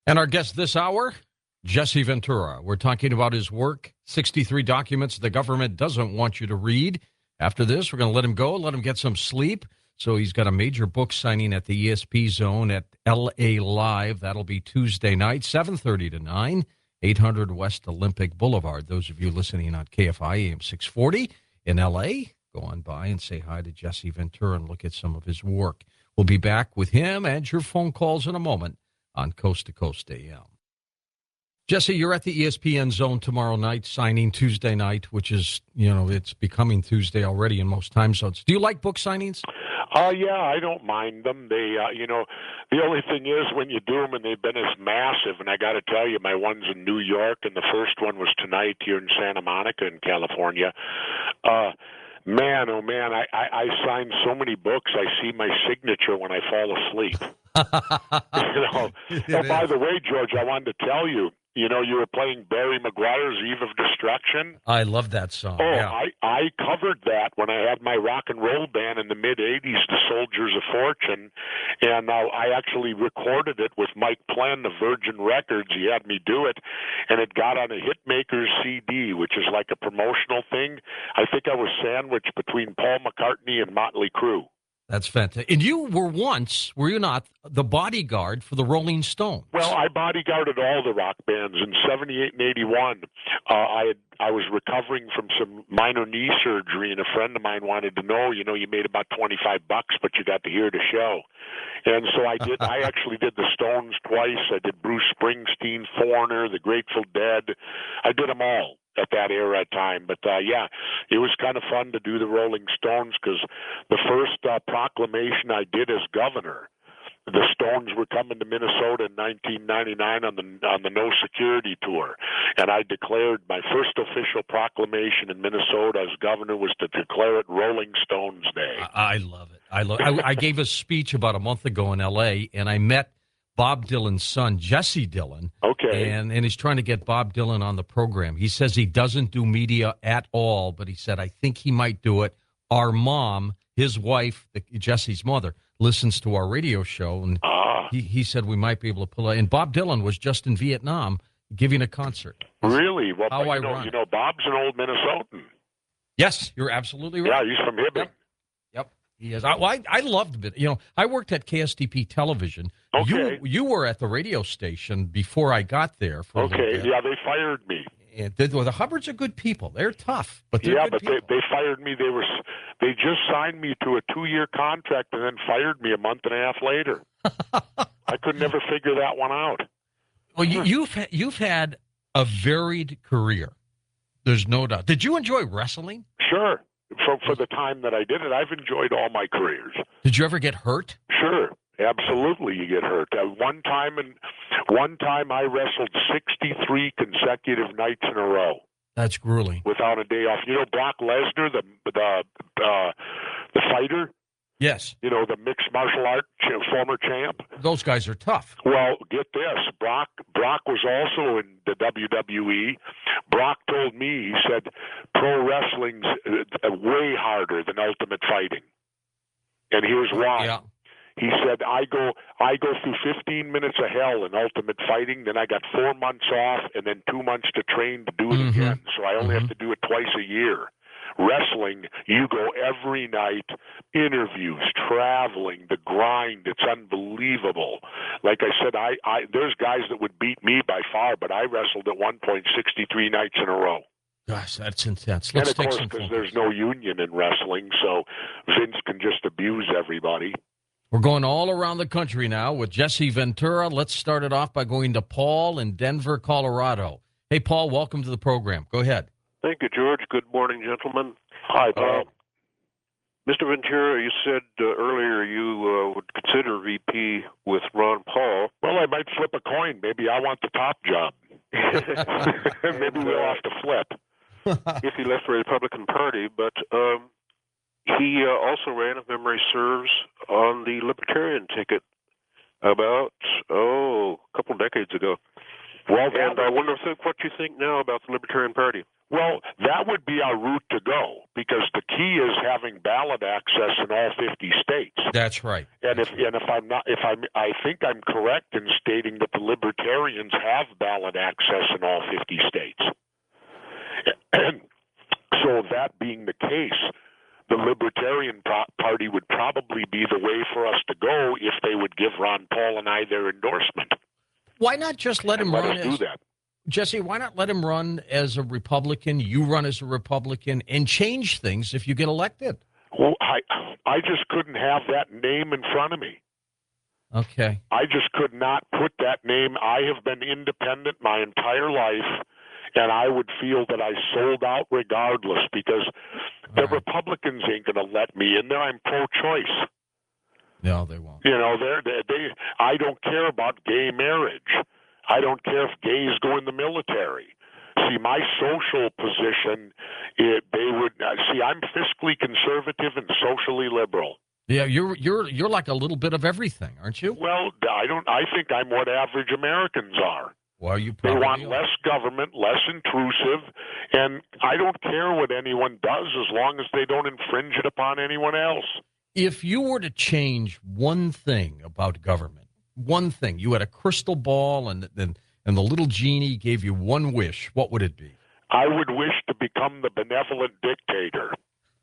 And our guest this hour, Jesse Ventura. We're talking about his work, 63 documents the government doesn't want you to read. After this, we're going to let him go, let him get some sleep. So he's got a major book signing at the ESP Zone at LA Live. That'll be Tuesday night, 7:30 to 9, 800 West Olympic Boulevard. Those of you listening on KFI AM 640 in LA, go on by and say hi to Jesse Ventura and look at some of his work. We'll be back with him and your phone calls in a moment on Coast to Coast AM. Jesse, you're at the ESPN Zone tomorrow night, signing Tuesday night, which is, it's becoming Tuesday already in most time zones. Do you like book signings? Yeah, I don't mind them. They, the only thing is when you do them and they've been as massive, and I got to tell you, my one's in New York, and the first one was tonight here in Santa Monica in California. Man, oh man, I signed so many books, I see my signature when I fall asleep. And by the way, George, I wanted to tell you, you were playing Barry McGuire's Eve of Destruction. I love that song. Oh, yeah. I covered that when I had my rock and roll band in the mid-'80s, the Soldiers of Fortune, and I actually recorded it with Mike Plenn of Virgin Records. He had me do it, and it got on a Hitmakers CD, which is like a promotional thing. I think I was sandwiched between Paul McCartney and Motley Crue. That's fantastic. And you were once, were you not, the bodyguard for the Rolling Stones? Well, I bodyguarded all the rock bands. In 78 and 81, I was recovering from some minor knee surgery, and a friend of mine wanted to know, you made about $25, but you got to hear the show. And so I did. I actually did the Stones twice. I did Bruce Springsteen, Foreigner, the Grateful Dead. I did them all at that era time. But, yeah, it was kind of fun to do the Rolling Stones because the first proclamation I did as governor, the Stones were coming to Minnesota in 1999 on the No Security Tour, and I declared my first official proclamation in Minnesota as governor was to declare it Rolling Stones Day. I love it. I gave a speech about a month ago in L.A., and I met Bob Dylan's son, Jesse Dylan. Okay. And he's trying to get Bob Dylan on the program. He says he doesn't do media at all, but he said, I think he might do it. Our mom, his wife, Jesse's mother, listens to our radio show, and he said we might be able to pull it. And Bob Dylan was just in Vietnam giving a concert. Really? Well, how but Bob's an old Minnesotan. Yes, you're absolutely right. Yeah, he's from Hibbing. Yep. He is. I loved it. I worked at KSTP Television. Okay. You were at the radio station before I got there. For a little bit. Yeah, they fired me. And the Hubbards are good people. They're tough, but they're good people. They fired me. They just signed me to a 2-year contract and then fired me a month and a half later. I could never figure that one out. Well, you've had a varied career. There's no doubt. Did you enjoy wrestling? Sure. For the time that I did it, I've enjoyed all my careers. Did you ever get hurt? Sure. Absolutely, you get hurt. One time I wrestled 63 consecutive nights in a row. That's grueling. Without a day off. Brock Lesnar, the fighter. Yes. The mixed martial art former champ. Those guys are tough. Well, get this. Brock was also in the WWE. Brock told me, he said, pro wrestling's way harder than Ultimate Fighting. And here's why. Yeah. He said, I go through 15 minutes of hell in Ultimate Fighting, then I got 4 months off and then 2 months to train to do it again. So I only have to do it twice a year. Wrestling, you go every night, interviews, traveling, the grind, it's unbelievable. Like I said, there's guys that would beat me by far, but I wrestled at one point 63 nights in a row. Gosh, that's intense. And of course, because there's no union in wrestling, so Vince can just abuse everybody. We're going all around the country now with Jesse Ventura. Let's start it off by going to Paul in Denver, Colorado. Hey, Paul, welcome to the program. Go ahead. Thank you, George. Good morning, gentlemen. Hi, Paul. Mr. Ventura, you said earlier you would consider VP with Ron Paul. Well, I might flip a coin. Maybe I want the top job. Maybe we'll have to flip. If he left the Republican Party, but he also ran, if memory serves, on the Libertarian ticket about, a couple decades ago. Well, and I wonder what you think now about the Libertarian Party. Well, that would be our route to go, because the key is having ballot access in all 50 states. That's right. And I think I'm correct in stating that the Libertarians have ballot access in all 50 states. And so that being the case, the Libertarian Party would probably be the way for us to go if they would give Ron Paul and I their endorsement. Why not just let him run do that? Jesse, why not let him run as a Republican, you run as a Republican, and change things if you get elected? Well, I just couldn't have that name in front of me. Okay. I just could not put that name. I have been independent my entire life, and I would feel that I sold out regardless, because the Republicans ain't going to let me in there. I'm pro-choice. No, they won't. You know, I don't care about gay marriage. I don't care if gays go in the military. See, my social position, I'm fiscally conservative and socially liberal. Yeah, you're like a little bit of everything, aren't you? Well, I think I'm what average Americans are. Well, you They probably want are. less government, less intrusive, and I don't care what anyone does as long as they don't infringe it upon anyone else. If you were to change one thing about government, one thing, you had a crystal ball and the little genie gave you one wish, what would it be? I would wish to become the benevolent dictator.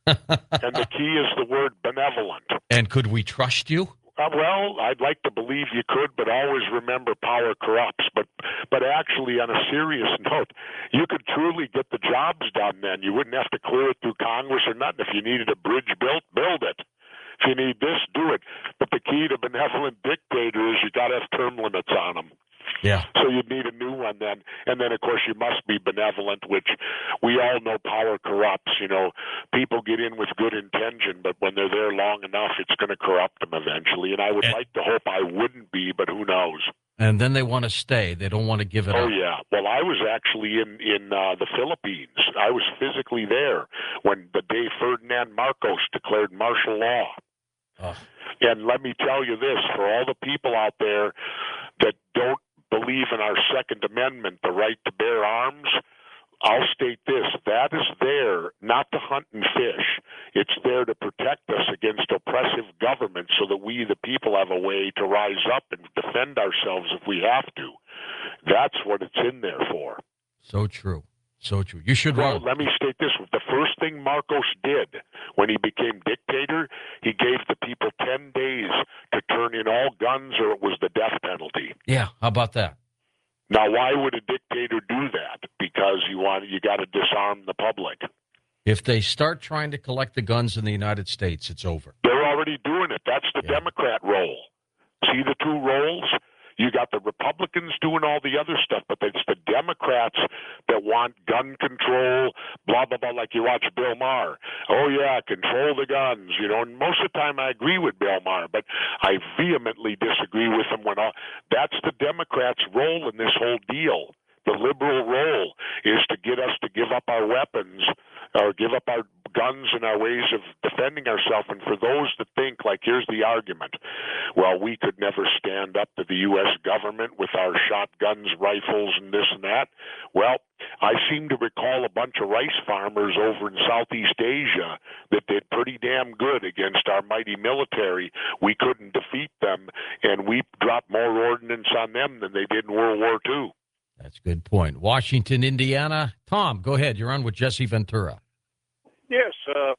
And the key is the word benevolent. And could we trust you? Well, I'd like to believe you could, but always remember power corrupts. But actually, on a serious note, you could truly get the jobs done then. You wouldn't have to clear it through Congress or nothing. If you needed a bridge built, build it. If you need this, do it. But the key to benevolent dictator is you got to have term limits on them. Yeah. So you'd need a new one then. And then, of course, you must be benevolent, which we all know power corrupts. You know, people get in with good intention, but when they're there long enough, it's going to corrupt them eventually. And I would like to hope I wouldn't be, but who knows? And then they want to stay. They don't want to give it up. Oh, yeah. Well, I was actually in the Philippines. I was physically there when the day Ferdinand Marcos declared martial law. Oh. And let me tell you this, for all the people out there that don't believe in our Second Amendment, the right to bear arms, I'll state this: that is there not to hunt and fish. It's there to protect us against oppressive government so that we, the people, have a way to rise up and defend ourselves if we have to. That's what it's in there for. So true. So true. You should Well, run. let me state this. The first thing Marcos did when he became dictator, he gave the people 10 days to turn in all guns or it was the death penalty. Yeah, how about that? Now, why would a dictator do that? Because you got to disarm the public. If they start trying to collect the guns in the United States, it's over. They're already doing it. That's the Democrat role. See the two roles? You got the Republicans doing all the other stuff, but it's the Democrats that want gun control, blah, blah, blah, like you watch Bill Maher. Oh, yeah, control the guns, you know. And most of the time I agree with Bill Maher, but I vehemently disagree with him that's the Democrats' role in this whole deal. The liberal role is to get us to give up our weapons or give up our guns and our ways of defending ourselves. And for those that think, like, here's the argument, well, we could never stand up to the U.S. government with our shotguns, rifles, and this and that. Well, I seem to recall a bunch of rice farmers over in Southeast Asia that did pretty damn good against our mighty military. We couldn't defeat them, and we dropped more ordnance on them than they did in World War II. That's a good point. Washington, Indiana. Tom, go ahead. You're on with Jesse Ventura. Yes,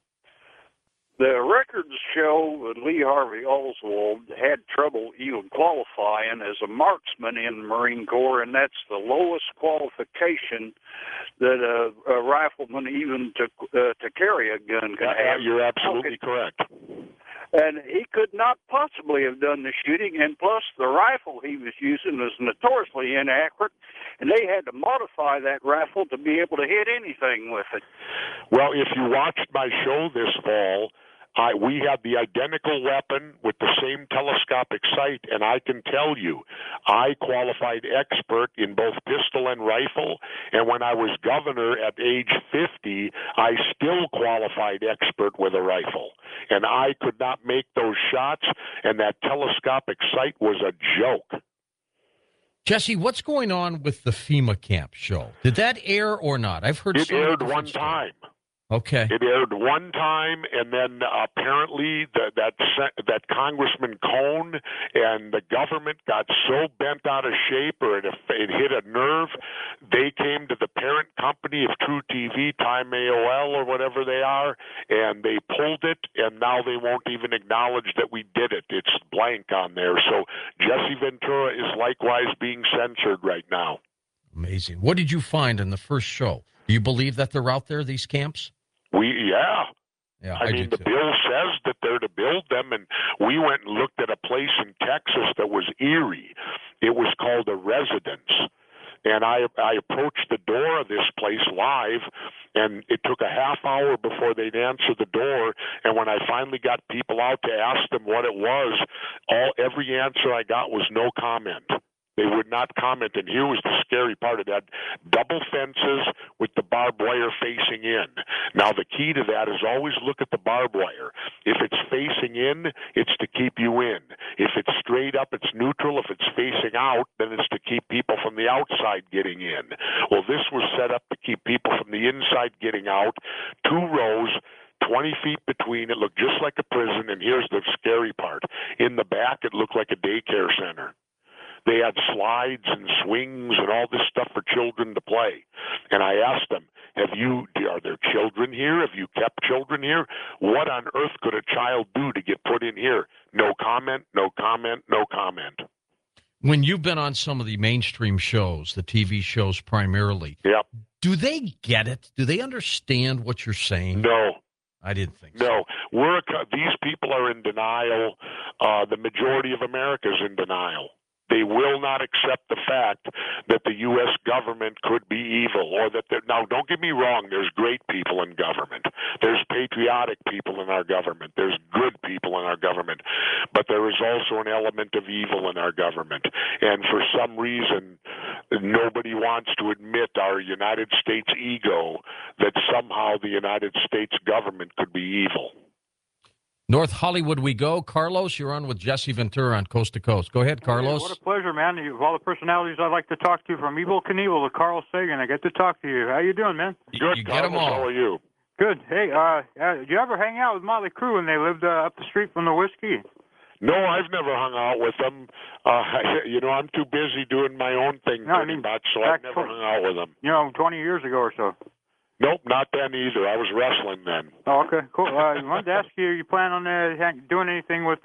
the records show that Lee Harvey Oswald had trouble even qualifying as a marksman in the Marine Corps, and that's the lowest qualification that a rifleman even to carry a gun can have. You're absolutely correct. And he could not possibly have done the shooting, and plus the rifle he was using was notoriously inaccurate, and they had to modify that rifle to be able to hit anything with it. Well, if you watched my show this fall, we had the identical weapon with the same telescopic sight, and I can tell you, I qualified expert in both pistol and rifle, and when I was governor at age 50, I still qualified expert with a rifle, and I could not make those shots, and that telescopic sight was a joke. Jesse, what's going on with the FEMA camp show? Did that air or not? I've heard It so many aired different one stories. time. Okay. It aired one time, and then apparently that Congressman Cohn and the government got so bent out of shape, or it hit a nerve, they came to the parent company of True TV, Time AOL, or whatever they are, and they pulled it, and now they won't even acknowledge that we did it. It's blank on there. So Jesse Ventura is likewise being censored right now. Amazing. What did you find in the first show? Do you believe that they're out there, these camps? Yeah, I mean, do the too. bill says that they're to build them, and we went and looked at a place in Texas that was eerie. It was called a residence, and I approached the door of this place live, and it took a half hour before they'd answer the door. And when I finally got people out to ask them what it was, every answer I got was no comment. They would not comment, and here was the scary part of that. Double fences with the barbed wire facing in. Now, the key to that is always look at the barbed wire. If it's facing in, it's to keep you in. If it's straight up, it's neutral. If it's facing out, then it's to keep people from the outside getting in. Well, this was set up to keep people from the inside getting out. 2 rows, 20 feet between. It looked just like a prison, and here's the scary part. In the back, it looked like a daycare center. They had slides and swings and all this stuff for children to play. And I asked them, are there children here? Have you kept children here? What on earth could a child do to get put in here? No comment, no comment, no comment. When you've been on some of the mainstream shows, the TV shows primarily, Yep. do they get it? Do they understand what you're saying? No. I didn't think so. No. These people are in denial. The majority of America is in denial. They will not accept the fact that the U.S. government could be evil, or that now, don't get me wrong, there's great people in government. There's patriotic people in our government. There's good people in our government. But there is also an element of evil in our government. And for some reason, nobody wants to admit our United States ego that somehow the United States government could be evil. North Hollywood we go. Carlos, you're on with Jesse Ventura on Coast to Coast. Go ahead, Carlos. Hey, what a pleasure, man. Of all the personalities I'd like to talk to, from Evel Knievel to Carl Sagan, I get to talk to you. How you doing, man? Good, you get them Carlos. all. How are you? Good. Hey, did you ever hang out with Motley Crue when they lived up the street from the Whiskey? No, I've never hung out with them. I'm too busy doing my own thing pretty much, so I've never hung out with them. 20 years ago or so. Nope, not then either. I was wrestling then. Oh, okay, cool. I wanted to ask you plan on doing anything with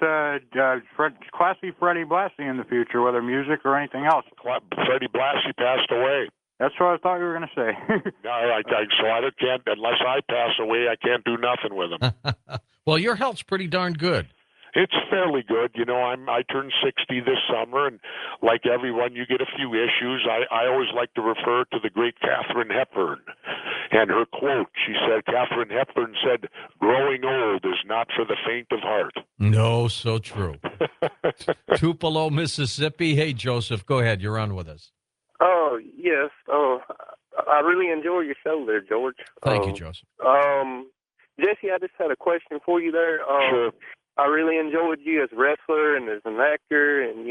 Classy Freddie Blassie in the future, whether music or anything else? Freddie Blassie passed away. That's what I thought you were going to say. So I can't, unless I pass away, I can't do nothing with him. Well, your health's pretty darn good. It's fairly good. I turned 60 this summer, and like everyone, you get a few issues. I always like to refer to the great Katharine Hepburn and her quote. She said, Katharine Hepburn said, "Growing old is not for the faint of heart." No, so true. Tupelo, Mississippi. Hey, Joseph, go ahead. You're on with us. Oh, yes. I really enjoy your show there, George. Thank you, Joseph. Jesse, I just had a question for you there. Sure. I really enjoyed you as a wrestler and as an actor, and,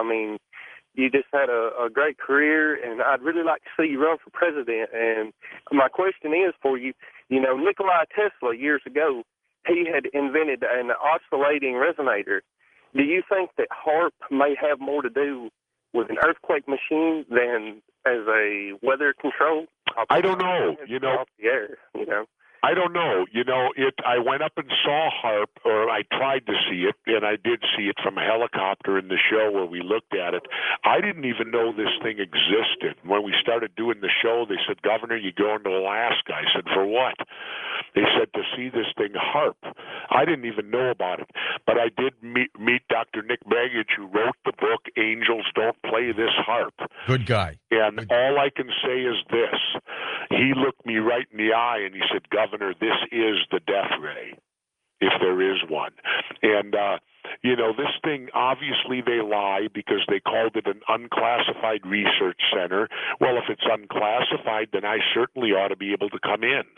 you just had a great career, and I'd really like to see you run for president. And my question is for you, Nikola Tesla, years ago, he had invented an oscillating resonator. Do you think that HAARP may have more to do with an earthquake machine than as a weather control? I don't know. Off the air, I don't know. I went up and saw HAARP, or I tried to see it, and I did see it from a helicopter in the show where we looked at it. I didn't even know this thing existed. When we started doing the show, they said, "Governor, you going to Alaska?" I said, "For what?" They said, "To see this thing HAARP." I didn't even know about it. But I did meet Dr. Nick Begich, who wrote the book, Angels Don't Play This HAARP. Good guy. And all I can say is this. He looked me right in the eye and he said, "Governor, this is the death ray, if there is one." And, this thing, obviously they lie because they called it an unclassified research center. Well, if it's unclassified, then I certainly ought to be able to come in.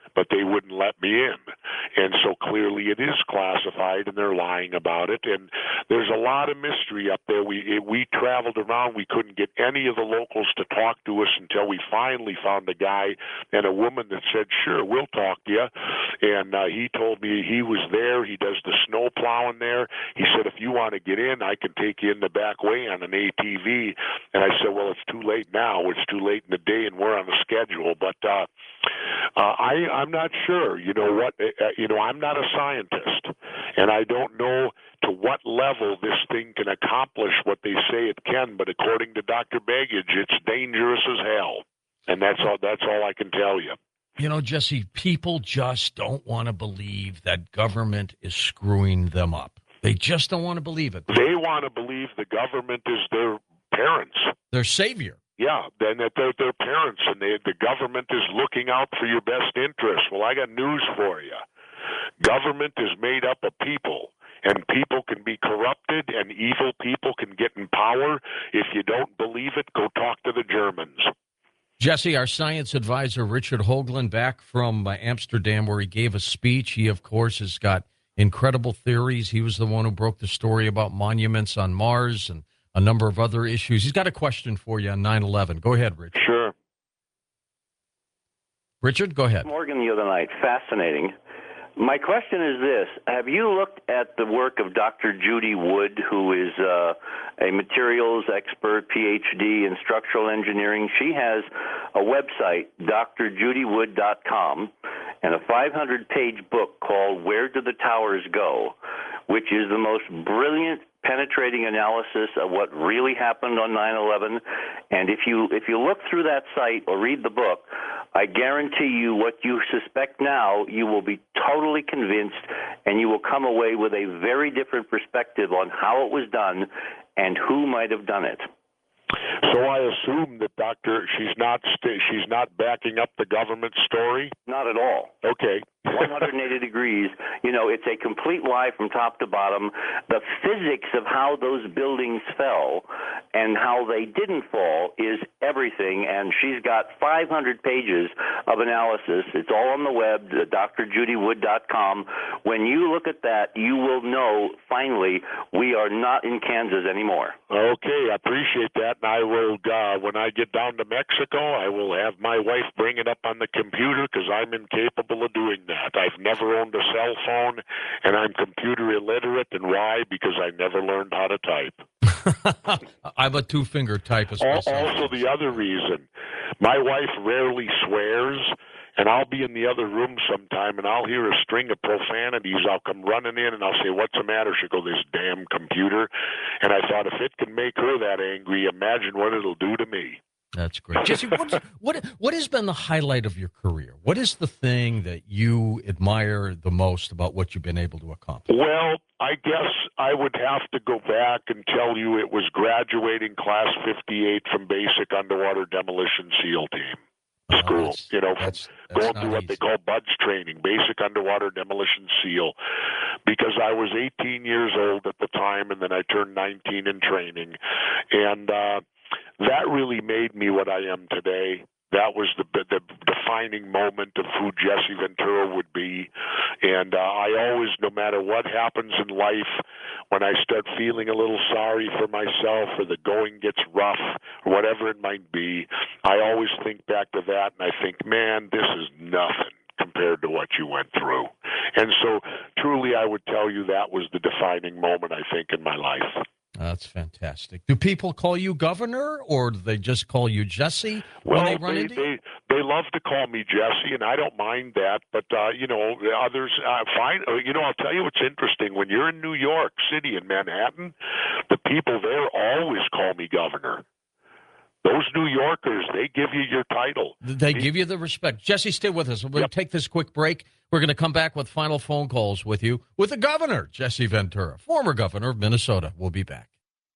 but they wouldn't let me in. And so clearly it is classified, and they're lying about it. And there's a lot of mystery up there. We traveled around. We couldn't get any of the locals to talk to us until we finally found a guy and a woman that said, sure, we'll talk to you. And he told me he was there. He does the snow plowing there. He said, if you want to get in, I can take you in the back way on an ATV. And I said, well, it's too late now. It's too late in the day, and we're on a schedule. But I'm not sure. You know what? I'm not a scientist, and I don't know to what level this thing can accomplish what they say it can. But according to Dr. Baggage, it's dangerous as hell, and that's all I can tell you. You know, Jesse, people just don't want to believe that government is screwing them up. They just don't want to believe it. They want to believe the government is their parents. Their savior. Yeah, then that they're their parents, and the government is looking out for your best interests. Well, I got news for you. Government is made up of people, and people can be corrupted, and evil people can get in power. If you don't believe it, go talk to the Germans. Jesse, our science advisor, Richard Hoagland, back from Amsterdam, where he gave a speech. He, of course, has got incredible theories. He was the one who broke the story about monuments on Mars and a number of other issues. He's got a question for you on 9/11. Go ahead, Richard. Sure. Richard, go ahead. Morgan the other night. Fascinating. My question is this. Have you looked at the work of Dr. Judy Wood, who is a materials expert, PhD in structural engineering? She has a website, drjudywood.com, and a 500-page book called Where Do the Towers Go?, which is the most brilliant, penetrating analysis of what really happened on 9/11. And if you look through that site or read the book, I guarantee you what you suspect now, you will be totally convinced, and you will come away with a very different perspective on how it was done and who might have done it. So I assume that she's not backing up the government story? Not at all. Okay. 180 degrees. You know, it's a complete lie from top to bottom. The physics of how those buildings fell and how they didn't fall is everything, and she's got 500 pages of analysis. It's all on the web, drjudywood.com. When you look at that, you will know, finally, we are not in Kansas anymore. Okay, I appreciate that, and I will, when I get down to Mexico, I will have my wife bring it up on the computer because I'm incapable of doing that. I've never owned a cell phone, and I'm computer illiterate. And why? Because I never learned how to type. I'm a two-finger typist myself. Also, the other reason, my wife rarely swears, and I'll be in the other room sometime, and I'll hear a string of profanities. I'll come running in, and I'll say, what's the matter? She'll go, this damn computer. And I thought, if it can make her that angry, imagine what it'll do to me. That's great. Jesse, what has been the highlight of your career? What is the thing that you admire the most about what you've been able to accomplish? Well, I guess I would have to go back and tell you it was graduating Class 58 from Basic Underwater Demolition SEAL Team school. That's going through what they call BUDS training, Basic Underwater Demolition SEAL, because I was 18 years old at the time, and then I turned 19 in training. And that really made me what I am today. That was the defining moment of who Jesse Ventura would be. And I always, no matter what happens in life, when I start feeling a little sorry for myself or the going gets rough or whatever it might be, I always think back to that and I think, man, this is nothing compared to what you went through. And so truly I would tell you that was the defining moment, I think, in my life. That's fantastic. Do people call you Governor, or do they just call you Jesse when they run into you? They love to call me Jesse, and I don't mind that. But, others find, I'll tell you what's interesting. When you're in New York City and Manhattan, the people there always call me Governor. Those New Yorkers, they give you your title. They give you the respect. Jesse, stay with us. We'll take this quick break. We're going to come back with final phone calls with you, with the governor, Jesse Ventura, former governor of Minnesota. We'll be back.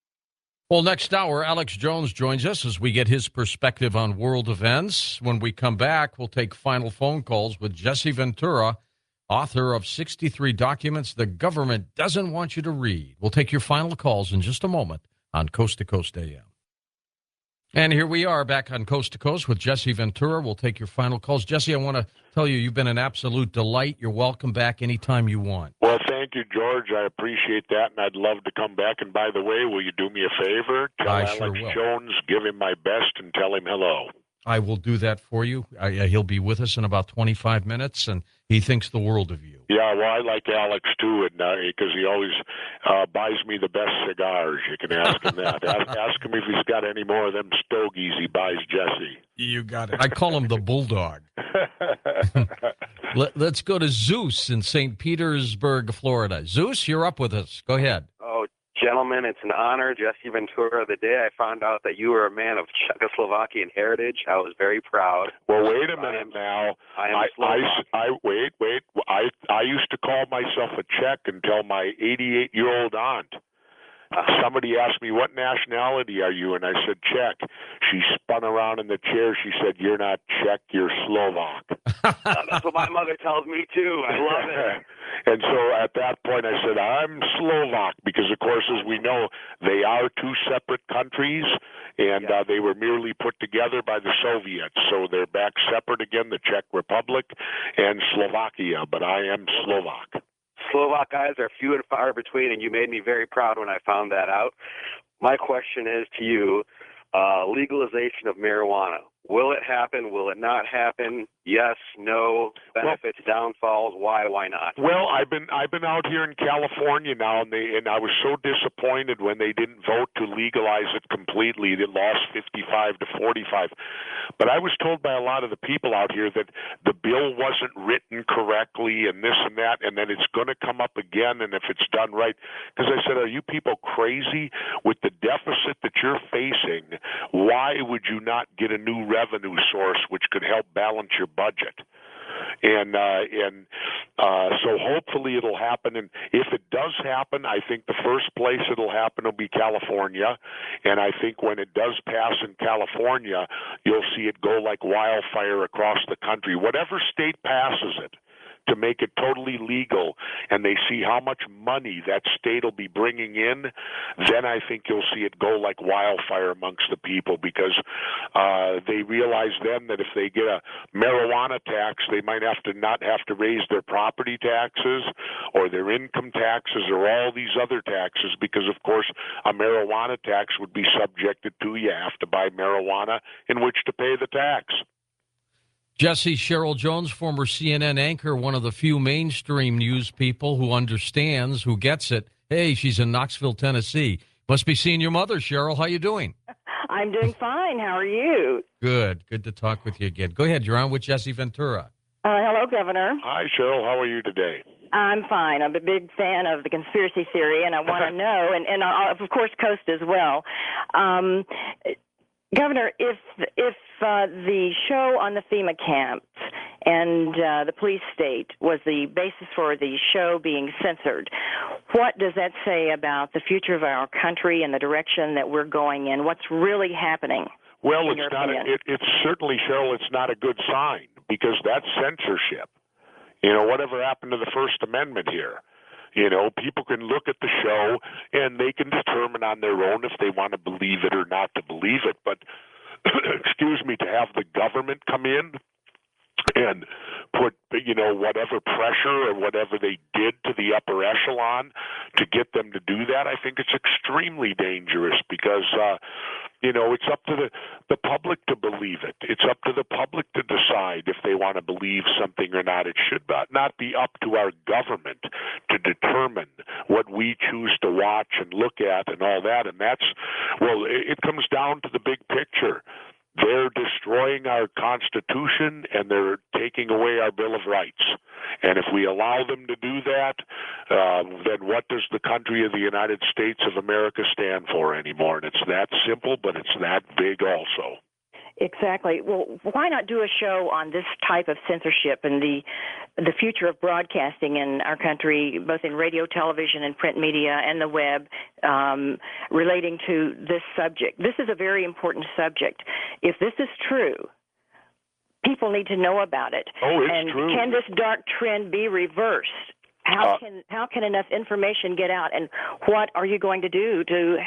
Well, next hour, Alex Jones joins us as we get his perspective on world events. When we come back, we'll take final phone calls with Jesse Ventura, author of 63 Documents the Government Doesn't Want You to Read. We'll take your final calls in just a moment on Coast to Coast AM. And here we are back on Coast to Coast with Jesse Ventura. We'll take your final calls. Jesse, I want to tell you, you've been an absolute delight. You're welcome back anytime you want. Well, thank you, George. I appreciate that, and I'd love to come back. And by the way, will you do me a favor? Tell I Alex sure will. Jones, give him my best, and tell him hello. I will do that for you. He'll be with us in about 25 minutes, and he thinks the world of you. Yeah, well, I like Alex, too, and because he always buys me the best cigars. You can ask him that. Ask him if he's got any more of them stogies he buys Jesse. You got it. I call him the Bulldog. Let's go to Zeus in St. Petersburg, Florida. Zeus, you're up with us. Go ahead. Oh, gentlemen, it's an honor. Jesse Ventura, the day I found out that you were a man of Czechoslovakian heritage, I was very proud. Well, wait a minute now. I used to call myself a Czech until my 88-year-old aunt. Somebody asked me, what nationality are you? And I said, Czech. She spun around in the chair. She said, you're not Czech, you're Slovak. That's what my mother tells me, too. I love it. And so at that point, I said, I'm Slovak, because, of course, as we know, they are two separate countries, and they were merely put together by the Soviets. So they're back separate again, the Czech Republic and Slovakia, but I am Slovak. Slovak guys are few and far between, and you made me very proud when I found that out. My question is to you, legalization of marijuana. Will it happen? Will it not happen? Yes, no, benefits, downfalls, why not? Well, I've been out here in California now, and I was so disappointed when they didn't vote to legalize it completely. They lost 55 to 45. But I was told by a lot of the people out here that the bill wasn't written correctly and this and that, and that it's going to come up again, and if it's done right. Because I said, are you people crazy? With the deficit that you're facing, why would you not get a new revenue source which could help balance your budget? And so hopefully it'll happen. And if it does happen, I think the first place it'll happen will be California. And I think when it does pass in California, you'll see it go like wildfire across the country. Whatever state passes it, to make it totally legal, and they see how much money that state will be bringing in, then I think you'll see it go like wildfire amongst the people, because they realize then that if they get a marijuana tax, they might have to not have to raise their property taxes or their income taxes or all these other taxes, because, of course, a marijuana tax would be subjected to you have to buy marijuana in which to pay the tax. Jesse, Cheryl Jones, former CNN anchor, one of the few mainstream news people who understands, who gets it. Hey, she's in Knoxville, Tennessee. Must be seeing your mother, Cheryl. How you doing? I'm doing fine. How are you? Good. Good to talk with you again. Go ahead. You're on with Jesse Ventura. Hello, Governor. Hi, Cheryl. How are you today? I'm fine. I'm a big fan of the conspiracy theory, and I want to know, and of course, Coast as well. Governor, if the show on the FEMA camps and the police state was the basis for the show being censored, what does that say about the future of our country and the direction that we're going in? What's really happening? Well, it's not. It's certainly, Cheryl, it's not a good sign, because that's censorship. You know, whatever happened to the First Amendment here? You know, people can look at the show and they can determine on their own if they want to believe it or not to believe it. But, excuse me, to have the government come in and put, you know, whatever pressure or whatever they did to the upper echelon to get them to do that, I think it's extremely dangerous, because, you know, it's up to the public to believe it. It's up to the public to decide if they want to believe something or not. It should not be up to our government to determine what we choose to watch and look at and all that. And that's, well, it comes down to the big picture. They're destroying our Constitution, and they're taking away our Bill of Rights. And if we allow them to do that, then what does the country of the United States of America stand for anymore? And it's that simple, but it's that big also. Exactly. Well, why not do a show on this type of censorship and the future of broadcasting in our country, both in radio, television, and print media, and the web, relating to this subject? This is a very important subject. If this is true, people need to know about it. Oh, it's and true. Can this dark trend be reversed? How can enough information get out, and what are you going to do to help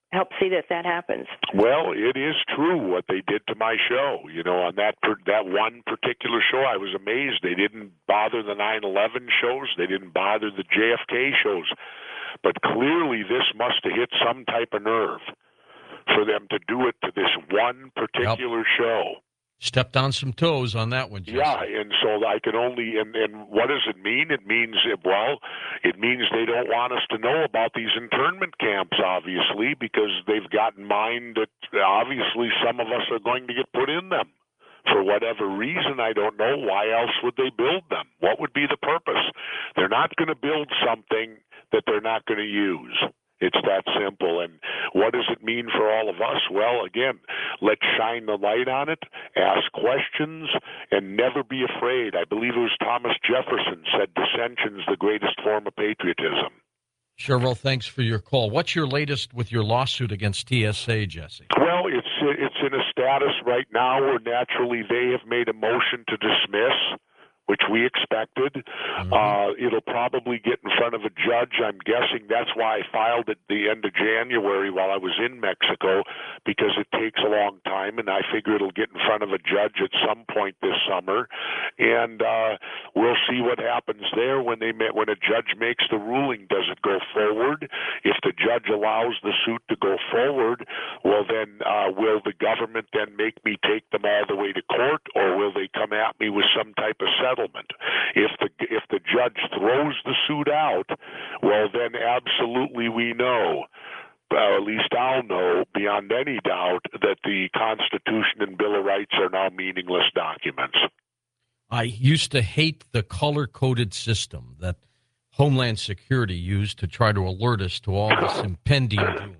help see that happens. Well, it is true what they did to my show. On that one particular show, I was amazed. They didn't bother the 9/11 shows. They didn't bother the JFK shows. But clearly, this must have hit some type of nerve for them to do it to this one particular show. Stepped on some toes on that one, Jesse. Yeah, and so I can only, and what does it mean? It means, it means they don't want us to know about these internment camps, obviously, because they've got in mind that obviously some of us are going to get put in them. For whatever reason, I don't know. Why else would they build them? What would be the purpose? They're not going to build something that they're not going to use. It's that simple. And what does it mean for all of us? Well, again, let's shine the light on it, ask questions, and never be afraid. I believe it was Thomas Jefferson said dissension's the greatest form of patriotism. Sherville, thanks for your call. What's your latest with your lawsuit against TSA, Jesse? Well, it's in a status right now where naturally they have made a motion to dismiss, which we expected. It'll probably get in front of a judge. I'm guessing that's why I filed at the end of January while I was in Mexico, because it takes a long time, and I figure it'll get in front of a judge at some point this summer, and we'll see what happens there when a judge makes the ruling. Does it go forward? If the judge allows the suit to go forward, well then will the government then make me take them all the way to court, or will they come at me with some type of settlement? If the judge throws the suit out, well then absolutely we know, at least I'll know beyond any doubt, that the Constitution and Bill of Rights are now meaningless documents. I used to hate the color-coded system that Homeland Security used to try to alert us to all this impending doom.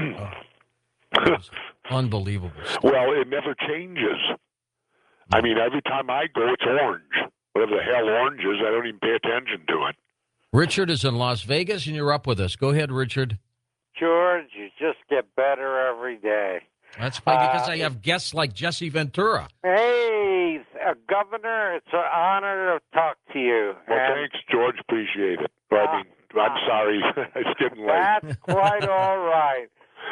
It was unbelievable stuff. Well, it never changes. I mean, every time I go, it's orange. Whatever the hell orange is, I don't even pay attention to it. Richard is in Las Vegas, and you're up with us. Go ahead, Richard. George, you just get better every day. That's because I have guests like Jesse Ventura. Hey, Governor, it's an honor to talk to you. Well, thanks, George. Appreciate it. I'm sorry. It's getting late. That's quite all right.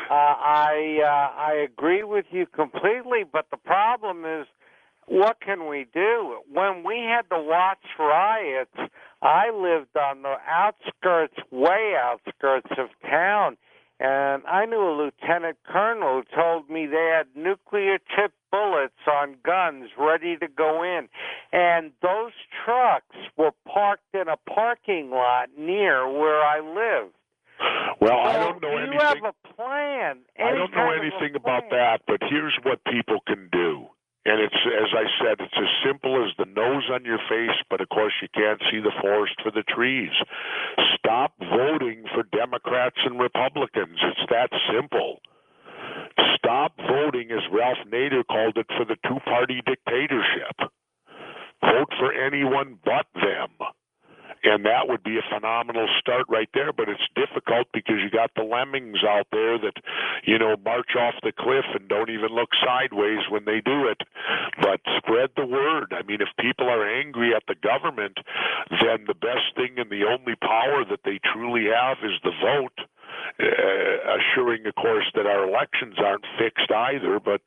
I agree with you completely, but the problem is, what can we do? When we had the Watts riots, I lived on the way outskirts of town, and I knew a lieutenant colonel who told me they had nuclear-tipped bullets on guns ready to go in, and those trucks were parked in a parking lot near where I lived. Well, I don't know anything. You have a plan. I don't know anything about that, but here's what people can do. And it's, as I said, it's as simple as the nose on your face, but of course you can't see the forest for the trees. Stop voting for Democrats and Republicans. It's that simple. Stop voting, as Ralph Nader called it, for the two-party dictatorship. Vote for anyone but them. And that would be a phenomenal start right there, but it's difficult because you got the lemmings out there that, march off the cliff and don't even look sideways when they do it. But spread the word. I mean, if people are angry at the government, then the best thing and the only power that they truly have is the vote. Assuring, of course, that our elections aren't fixed either, but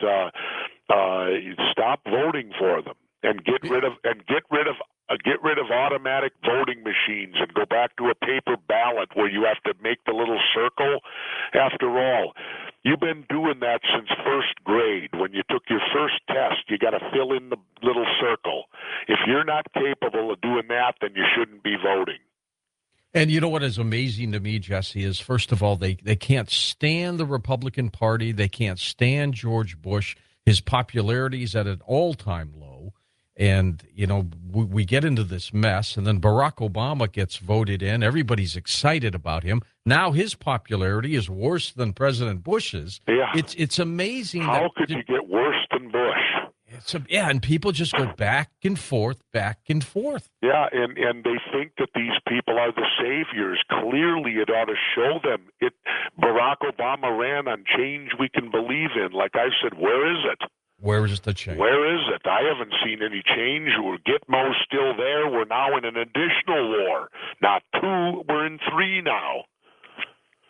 stop voting for them and get rid of automatic voting machines and go back to a paper ballot where you have to make the little circle. After all, you've been doing that since first grade. When you took your first test, you got to fill in the little circle. If you're not capable of doing that, then you shouldn't be voting. And you know what is amazing to me, Jesse, is first of all, they can't stand the Republican Party. They can't stand George Bush. His popularity is at an all-time low. And, we get into this mess, and then Barack Obama gets voted in. Everybody's excited about him. Now his popularity is worse than President Bush's. Yeah. It's amazing. How could you get worse than Bush? And people just go back and forth, back and forth. Yeah, and they think that these people are the saviors. Clearly, it ought to show them. Barack Obama ran on change we can believe in. Like I said, where is it? Where is the change? Where is it? I haven't seen any change. Gitmo's still there. We're now in an additional war. Not two, we're in three now.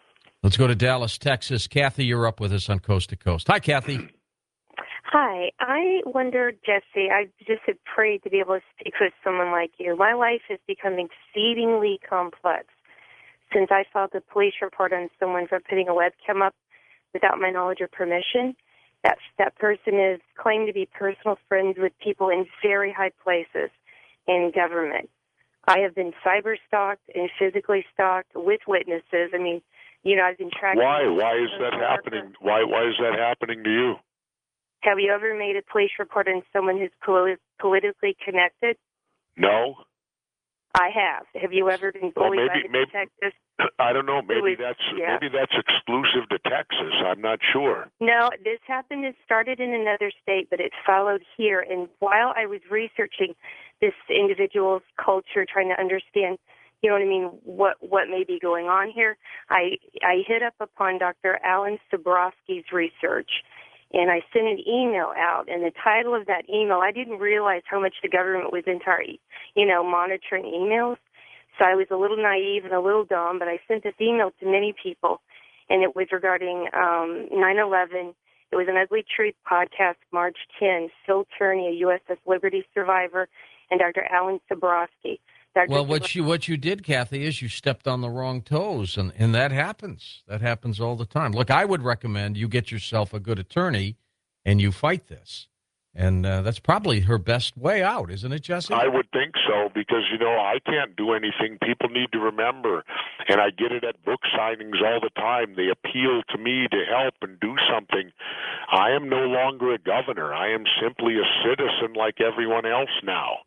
Let's go to Dallas, Texas. Kathy, you're up with us on Coast to Coast. Hi, Kathy. Hi. I wondered, Jesse, I just had prayed to be able to speak with someone like you. My life has become exceedingly complex since I filed a police report on someone for putting a webcam up without my knowledge or permission. That person is claimed to be personal friends with people in very high places in government. I have been cyber stalked and physically stalked with witnesses. I mean, I've been tracking. Why? Why is that happening? Why is that happening to you? Have you ever made a police report on someone who's politically connected? No. I have. Have you ever been bullied by the detectives? I don't know. Maybe that's exclusive to Texas. I'm not sure. No, this happened. It started in another state, but it followed here. And while I was researching this individual's culture, trying to understand, what may be going on here, I hit up upon Dr. Alan Sabrowski's research. And I sent an email out, and the title of that email, I didn't realize how much the government was into monitoring emails. So I was a little naive and a little dumb, but I sent this email to many people, and it was regarding 9/11. It was an Ugly Truth podcast, March 10. Phil Turney, a USS Liberty survivor, and Dr. Alan Sabrowski. Well, what you did, Kathy, is you stepped on the wrong toes, and that happens. That happens all the time. Look, I would recommend you get yourself a good attorney, and you fight this. And that's probably her best way out, isn't it, Jesse? I would think so, because, I can't do anything. People need to remember, and I get it at book signings all the time. They appeal to me to help and do something. I am no longer a governor. I am simply a citizen like everyone else now.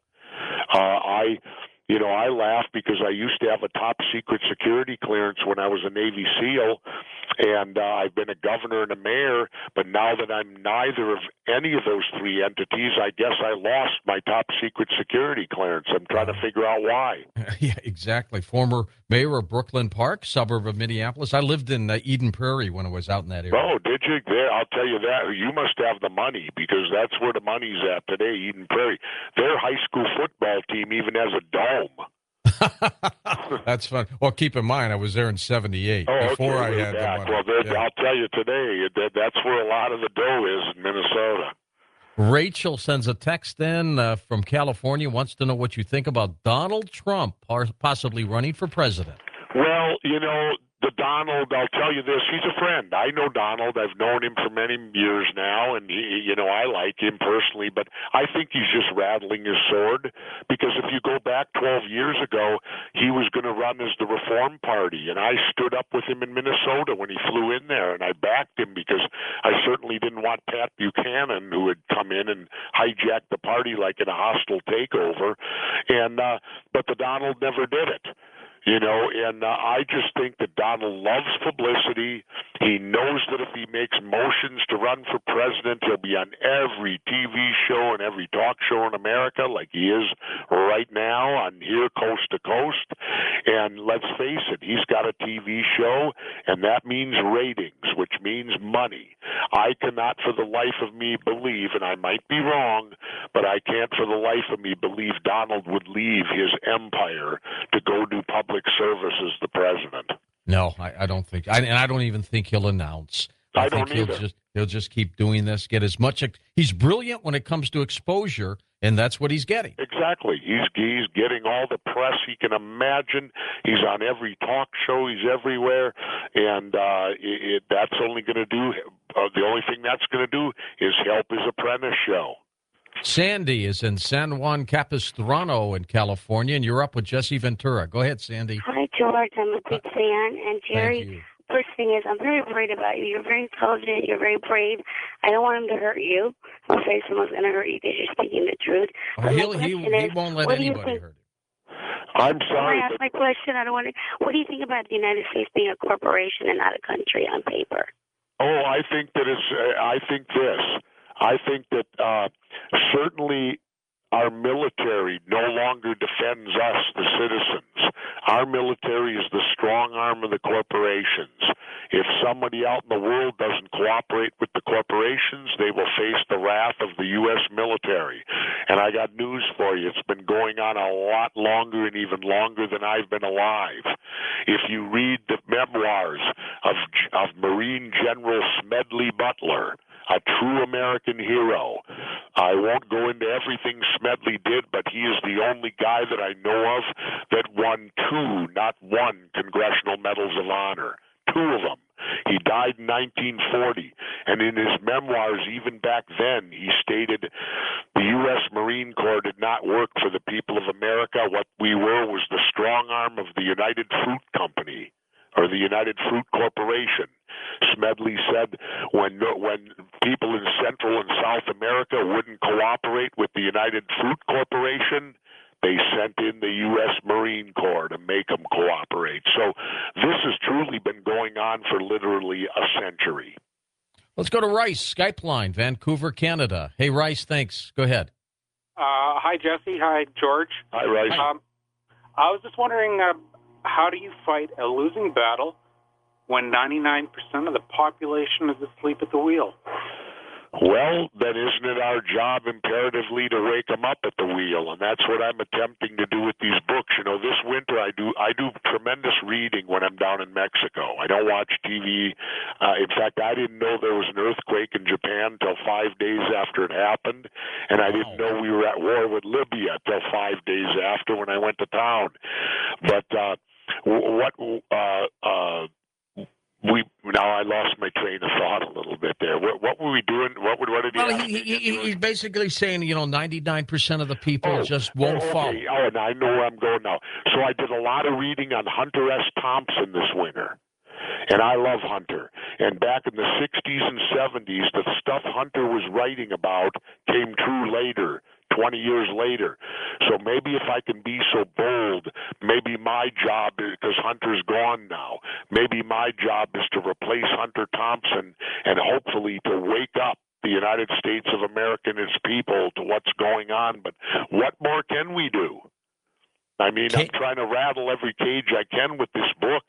I laugh because I used to have a top secret security clearance when I was a Navy SEAL, and I've been a governor and a mayor, but now that I'm neither of any of those three entities, I guess I lost my top secret security clearance. I'm trying to figure out why. Yeah, exactly. Former mayor of Brooklyn Park, suburb of Minneapolis. I lived in Eden Prairie when I was out in that area. Oh, did you? There, I'll tell you that. You must have the money, because that's where the money's at today, Eden Prairie. Their high school football team even has a dome. That's fun. Well, keep in mind, I was there in '78 before I had the money. Well, I'll tell you today, that's where a lot of the dough is in Minnesota. Rachel sends a text in from California, wants to know what you think about Donald Trump possibly running for president. Well, the Donald, I'll tell you this, he's a friend. I know Donald. I've known him for many years now, and I like him personally, but I think he's just rattling his sword, because if you go back 12 years ago, he was going to run as the Reform Party, and I stood up with him in Minnesota when he flew in there, and I backed him because I certainly didn't want Pat Buchanan, who had come in and hijacked the party like in a hostile takeover, and but the Donald never did it. And I just think that Donald loves publicity. He knows that if he makes motions to run for president, he'll be on every TV show and every talk show in America, like he is right now on here, Coast to Coast. And let's face it, he's got a TV show, and that means ratings, which means money. I cannot for the life of me believe, and I might be wrong, but I can't for the life of me believe Donald would leave his empire to go do public service as the president. No, I don't think. I don't even think he'll announce. I don't either. He'll just keep doing this. Get as much. He's brilliant when it comes to exposure, and that's what he's getting. Exactly. He's getting all the press he can imagine. He's on every talk show. He's everywhere, and that's only going to do. The only thing that's going to do is help his apprentice show. Sandy is in San Juan Capistrano in California, and you're up with Jesse Ventura. Go ahead, Sandy. Hi, George. I'm a big fan. And Jerry, first thing is, I'm very worried about you. You're very intelligent. You're very brave. I don't want him to hurt you. I'm afraid someone's going to hurt you because you're speaking the truth. He won't let anybody hurt him. I'm sorry. Can I ask my question? I don't want to. What do you think about the United States being a corporation and not a country on paper? Oh, I think that I think this. I think that certainly our military no longer defends us, the citizens. Our military is the strong arm of the corporations. If somebody out in the world doesn't cooperate with the corporations, corporations, they will face the wrath of the U.S. military. And I got news for you. It's been going on a lot longer and even longer than I've been alive. If you read the memoirs of Marine General Smedley Butler, a true American hero. I won't go into everything Smedley did, but he is the only guy that I know of that won 2, not 1, Congressional Medals of Honor. 2 of them. He died in 1940, and in his memoirs, even back then, he stated the U.S. Marine Corps did not work for the people of America. What we were was the strong arm of the United Fruit Company, or the United Fruit Corporation. Smedley said when people in Central and South America wouldn't cooperate with the United Fruit Corporation, they sent in the U.S. Marine Corps to make them cooperate. So this has truly been going on for literally a century. Let's go to Rice, Skype line, Vancouver, Canada. Hey, Rice, thanks. Go ahead. Hi, Jesse. Hi, George. Hi, Rice. I was just wondering, how do you fight a losing battle when 99% of the population is asleep at the wheel? Well, then isn't it our job imperatively to wake them up at the wheel? And that's what I'm attempting to do with these books. You know, this winter I do tremendous reading when I'm down in Mexico. I don't watch TV. In fact, I didn't know there was an earthquake in Japan until 5 days after it happened, and I didn't know we were at war with Libya until 5 days after when I went to town. But now I lost my train of thought a little bit there. What were we doing? What did he ask me? He's basically saying, 99% of the people just won't follow. Oh, and I know where I'm going now. So I did a lot of reading on Hunter S. Thompson this winter. And I love Hunter. And back in the 60s and 70s, the stuff Hunter was writing about came true later, 20 years later. So maybe if I can be so bold, maybe my job, because Hunter's gone now, maybe my job is to replace Hunter Thompson and hopefully to wake up the United States of America and its people to what's going on. But what more can we do? I mean, I'm trying to rattle every cage I can with this book,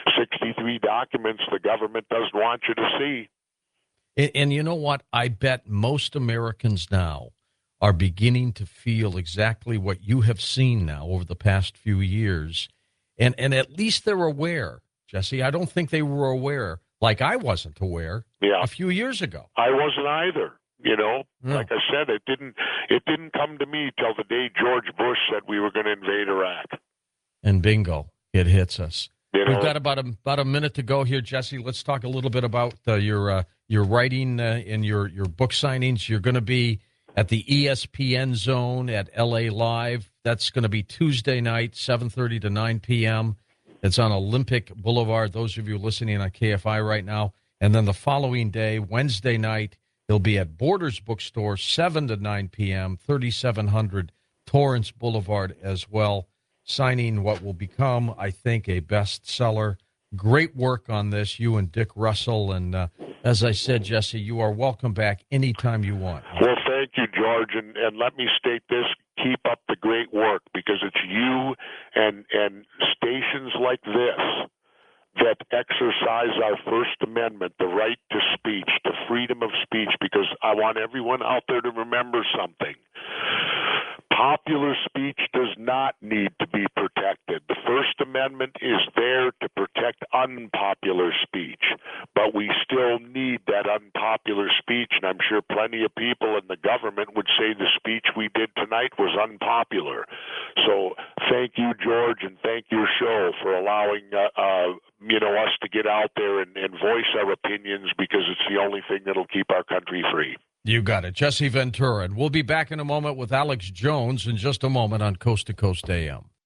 63 documents the government doesn't want you to see. And you know what? I bet most Americans now are beginning to feel exactly what you have seen now over the past few years. And at least they're aware, Jesse. I don't think they were aware, like I wasn't aware a few years ago. I wasn't either. Like I said, it didn't come to me till the day George Bush said we were going to invade Iraq. And bingo, it hits us. We've got about a minute to go here, Jesse. Let's talk a little bit about your writing and your book signings. You're going to be at the ESPN Zone at LA Live. That's going to be Tuesday night, 7:30 to 9 p.m. It's on Olympic Boulevard, those of you listening on KFI right now. And then the following day, Wednesday night, he'll be at Borders Bookstore, 7 to 9 p.m., 3700 Torrance Boulevard as well, signing what will become, I think, a bestseller. Great work on this, you and Dick Russell. And as I said, Jesse, you are welcome back anytime you want. Well, thank you, George. And let me state this. Keep up the great work, because it's you and stations like this that exercise our First Amendment, the right to speech, the freedom of speech, because I want everyone out there to remember something. Popular speech does not need to be protected. The First Amendment is there to protect unpopular speech, but we still need that unpopular speech, and I'm sure plenty of people in the government would say the speech we did tonight was unpopular. So thank you, George, and thank your show for allowing us to get out there and voice our opinions, because it's the only thing that'll keep our country free. You got it. Jesse Ventura. And we'll be back in a moment with Alex Jones in just a moment on Coast to Coast AM.